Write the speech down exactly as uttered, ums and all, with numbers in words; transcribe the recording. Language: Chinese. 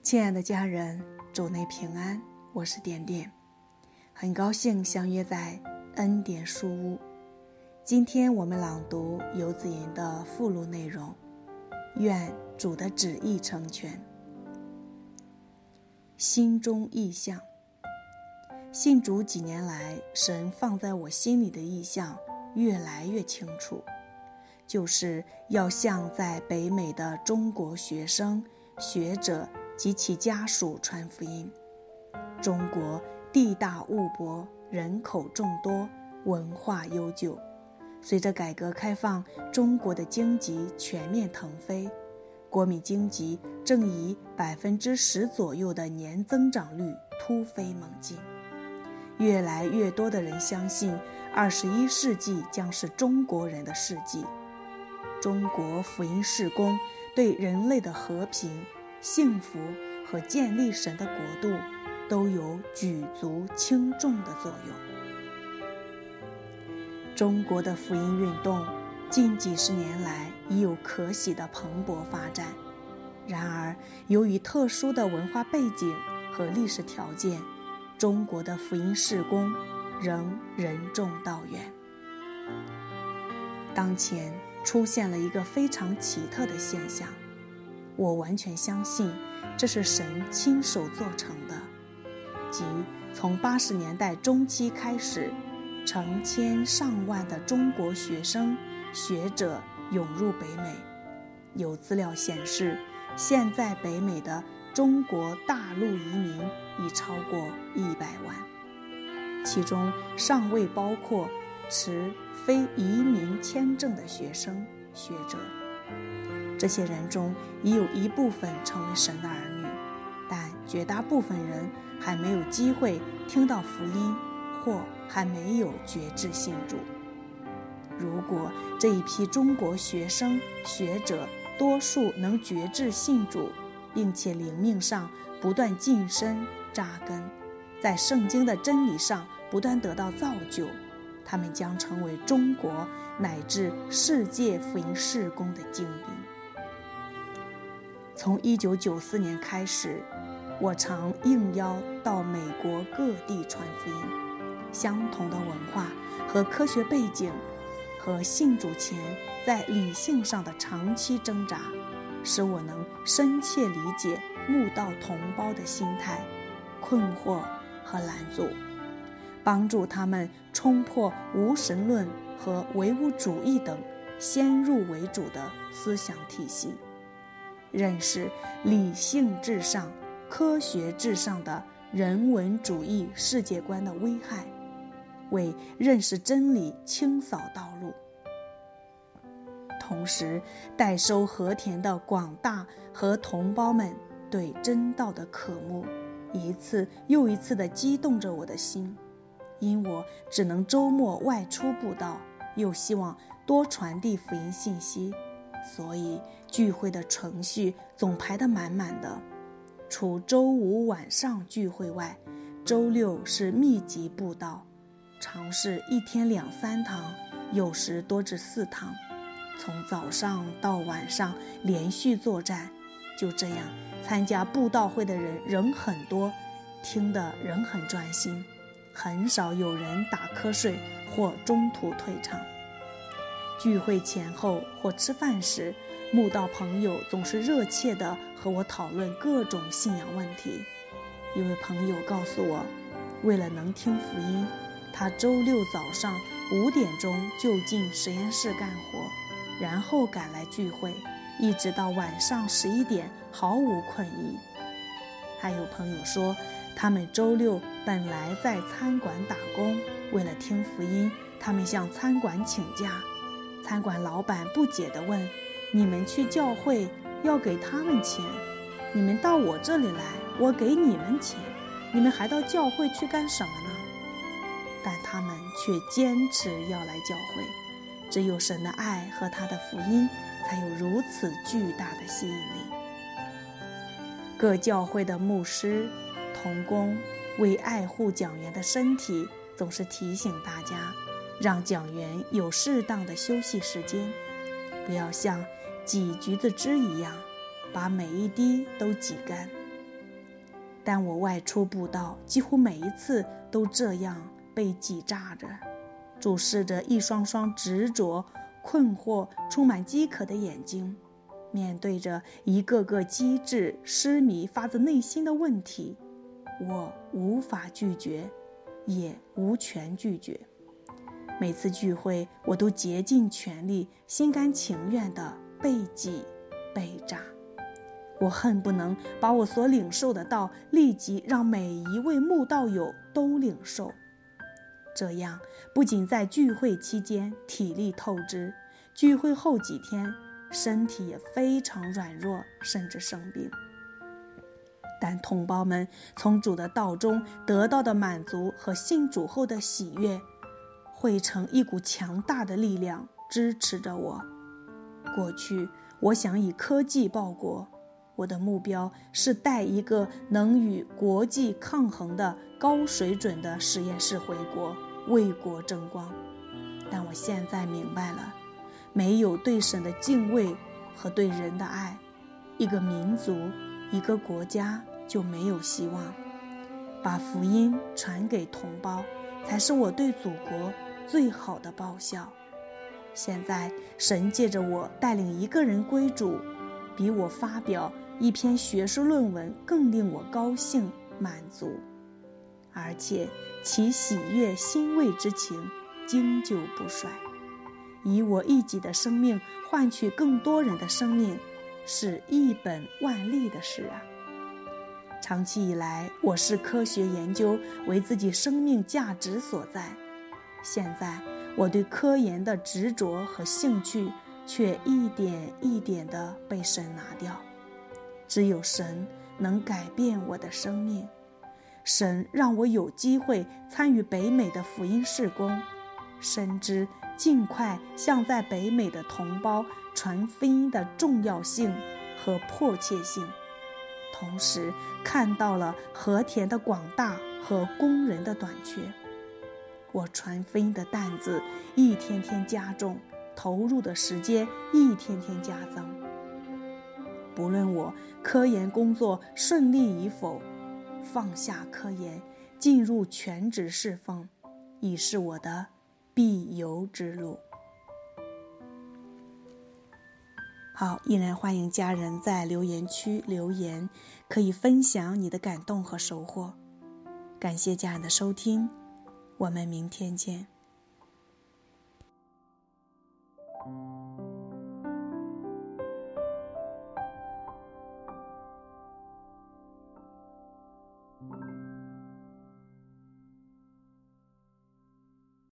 亲爱的家人，主内平安，我是点点，很高兴相约在恩典书屋。今天我们朗读游子吟的附录内容，愿主的旨意成全。心中意向，信主几年来，神放在我心里的意向越来越清楚，就是要向在北美的中国学生、学者及其家属传福音。中国地大物博，人口众多，文化悠久。随着改革开放，中国的经济全面腾飞，国民经济正以百分之十左右的年增长率突飞猛进。越来越多的人相信，二十一世纪将是中国人的世纪。中国福音事工对人类的和平、幸福和建立神的国度都有举足轻重的作用。中国的福音运动近几十年来已有可喜的蓬勃发展，然而由于特殊的文化背景和历史条件，中国的福音事工仍任重道远。当前出现了一个非常奇特的现象，我完全相信这是神亲手做成的，即从八十年代中期开始，成千上万的中国学生、学者涌入北美。有资料显示，现在北美的中国大陆移民已超过一百万，其中尚未包括持非移民签证的学生、学者。这些人中已有一部分成为神的儿女，但绝大部分人还没有机会听到福音，或还没有决志信主。如果这一批中国学生、学者多数能决志信主，并且灵命上不断晋升扎根，在圣经的真理上不断得到造就，他们将成为中国乃至世界福音事工的精兵。从一九九四年开始，我常应邀到美国各地传福音。相同的文化和科学背景和信主前在理性上的长期挣扎，使我能深切理解慕道同胞的心态、困惑和拦阻，帮助他们冲破无神论和唯物主义等先入为主的思想体系，认识理性至上、科学至上的人文主义世界观的危害，为认识真理清扫道路。同时，代收和田的广大和同胞们对真道的渴慕，一次又一次地激动着我的心。因我只能周末外出布道，又希望多传递福音信息，所以聚会的程序总排得满满的。除周五晚上聚会外，周六是密集布道，常是一天两三堂，有时多至四堂，从早上到晚上连续作战。就这样，参加布道会的人仍很多，听得仍很专心，很少有人打瞌睡或中途退场。聚会前后或吃饭时，慕道朋友总是热切地和我讨论各种信仰问题。一位朋友告诉我，为了能听福音，他周六早上五点钟就进实验室干活，然后赶来聚会，一直到晚上十一点毫无困意。还有朋友说，他们周六本来在餐馆打工，为了听福音，他们向餐馆请假。餐馆老板不解地问，你们去教会要给他们钱，你们到我这里来，我给你们钱，你们还到教会去干什么呢？但他们却坚持要来教会，只有神的爱和他的福音才有如此巨大的吸引力。各教会的牧师、同工为爱护讲员的身体，总是提醒大家，让讲员有适当的休息时间，不要像挤橘子汁一样把每一滴都挤干。 但我外出布道，几乎每一次都这样被挤榨着，注视着一双双执着、困惑、充满饥渴的眼睛，面对着一个个机智、痴迷、发自内心的问题，我无法拒绝，也无权拒绝。每次聚会，我都竭尽全力，心甘情愿地被挤、被榨。我恨不能把我所领受的道立即让每一位慕道友都领受，这样不仅在聚会期间体力透支，聚会后几天身体也非常软弱，甚至生病。但同胞们从主的道中得到的满足和信主后的喜悦，汇成一股强大的力量支持着我。过去我想以科技报国，我的目标是带一个能与国际抗衡的高水准的实验室回国，为国争光。但我现在明白了，没有对神的敬畏和对人的爱，一个民族、一个国家就没有希望。把福音传给同胞，才是我对祖国最好的报效。现在神借着我带领一个人归主，比我发表一篇学术论文更令我高兴满足，而且其喜悦欣慰之情经久不衰。以我一己的生命换取更多人的生命，是一本万利的事啊！长期以来，我视科学研究为自己生命价值所在，现在我对科研的执着和兴趣却一点一点地被神拿掉。只有神能改变我的生命，神让我有机会参与北美的福音事工，深知尽快向在北美的同胞传福音的重要性和迫切性，同时看到了和田的广大和工人的短缺。我传福音的担子一天天加重，投入的时间一天天加增。不论我科研工作顺利与否，放下科研，进入全职侍奉，已是我的必由之路。好，依然欢迎家人在留言区留言，可以分享你的感动和收获。感谢家人的收听，我们明天见。